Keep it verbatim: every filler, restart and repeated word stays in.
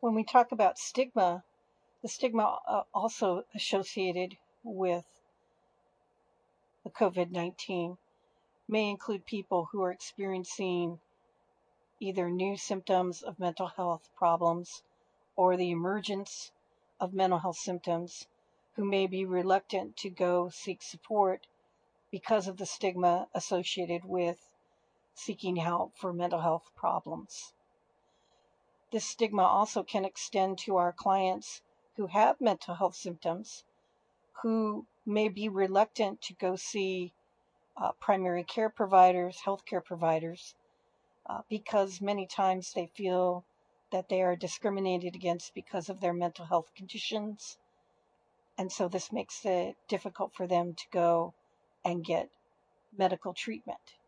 When we talk about stigma, the stigma uh, also associated with the COVID nineteen may include people who are experiencing either new symptoms of mental health problems or the emergence of mental health symptoms, who may be reluctant to go seek support because of the stigma associated with seeking help for mental health problems. This stigma also can extend to our clients who have mental health symptoms, who may be reluctant to go see uh, primary care providers, healthcare providers, uh, because many times they feel that they are discriminated against because of their mental health conditions. And so this makes it difficult for them to go and get medical treatment.